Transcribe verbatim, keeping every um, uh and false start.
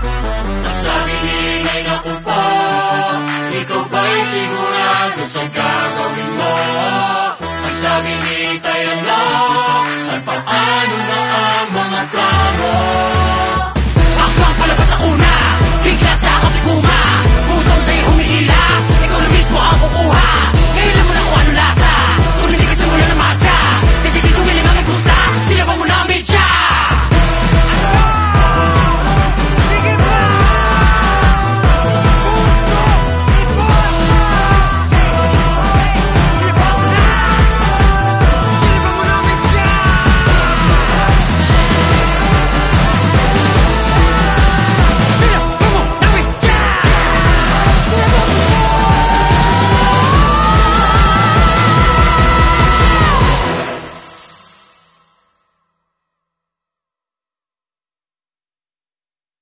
Nagsabi ni Inay, naku po, ikaw ba'y sigurado sa gagawin mo? Nagsabi ni Tay, ano, at paano na ang mga plano?